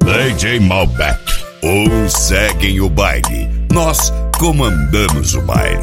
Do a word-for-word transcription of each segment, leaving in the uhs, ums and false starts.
D J Malbec. Ou seguem o baile, nós comandamos o baile.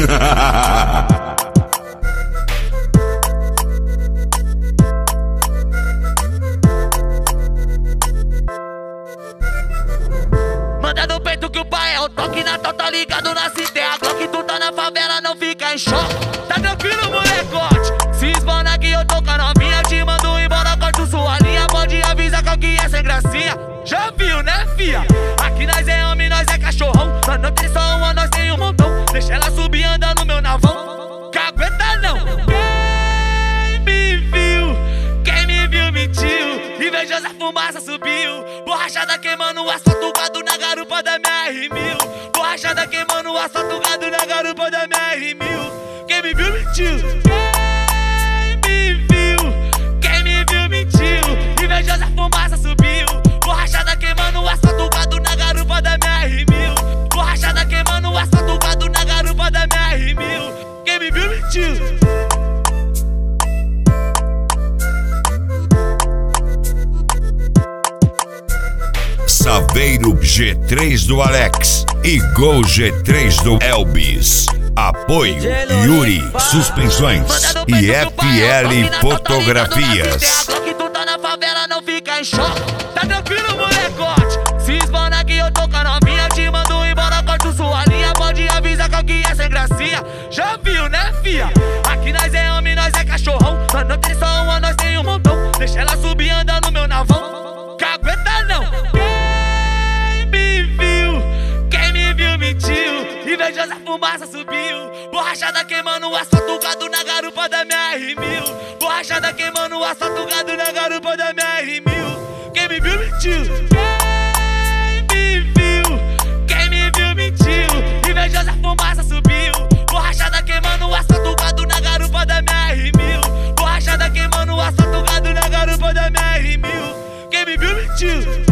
Manda no peito que o pai é o toque na tal, tá ligado na cité. A Glock, tu tá na favela, não fica em choque. Tá tranquilo, molecote? Se esbana que eu tô com a novinha, te mando embora, corto sua linha. Pode avisar qual que é sem gracinha. Já viu, né, fia? Aqui nós é homem, nós é cachorrão. Nós não tem só uma, nós tem um montão. Deixa ela subir andando no meu navão. Cagueta não. Quem me viu, quem me viu mentiu. Invejosa fumaça subiu. Borrachada queimando o asfalto, gado na garupa da minha R mil. Borrachada queimando o asfalto, gado na garupa da minha R mil. Quem me viu mentiu. Quem me viu, quem me viu mentiu. Invejosa fumaça subiu. Borrachada queimando o asfalto, gado na garupa da minha R mil. Borrachada queimando o asfalto, gado na garupa da minha R mil. Quem me viu mentiu. Saveiro G três do Alex e Gol G três do Elbis. Apoio Yuri Suspensões e F L Fotografias. Que tu tá na favela, não fica em choque. Tá tranquilo, molecote? Se esbana que eu tô com a novinha, te mando embora, corto sua linha. Pode avisar qual que é sem gracinha. Já viu, né, fia? Aqui nós é homem, nós é cachorrão. Nós não tem só uma, nós tem um montão. Deixa ela subir andando no meu navão. Cagueta não. Quem me viu, quem me viu mentiu. Invejosa fumaça subiu. Borrachada queimando o asfalto, gado na garupa da minha R mil. Borrachada queimando o asfalto, gado na garupa da minha R mil. Quem me viu mentiu. Quem me viu, quem me viu mentiu. Invejosa fumaça subiu. Borrachada queimando o asfalto, gado na garupa da minha R mil. Borrachada queimando o asfalto, gado na garupa da minha R mil. Quem me viu mentiu.